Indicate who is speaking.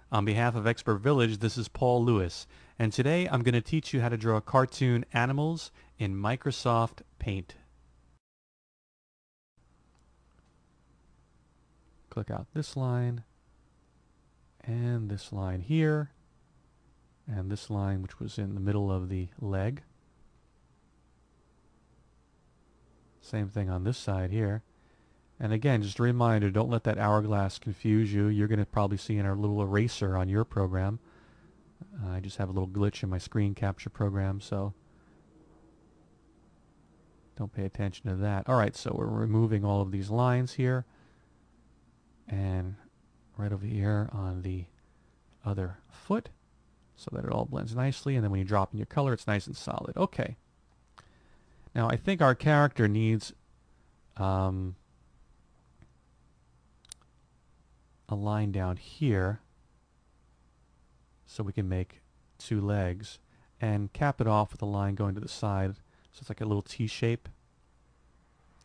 Speaker 1: On behalf of Expert Village, this is Paul Lewis, and today I'm going to teach you how to draw cartoon animals in Microsoft Paint. Click out this line, and this line here, and this line which was in the middle of the leg. Same thing on this side here. And again, just a reminder, don't let that hourglass confuse you. You're going to probably see in our little eraser on your program. I just have a little glitch in my screen capture program, so don't pay attention to that. Alright, so we're removing all of these lines here. And right over here on the other foot, so that it all blends nicely. And then when you drop in your color, it's nice and solid. Okay. Now I think our character needs a line down here so we can make two legs and cap it off with a line going to the side so it's like a little T shape.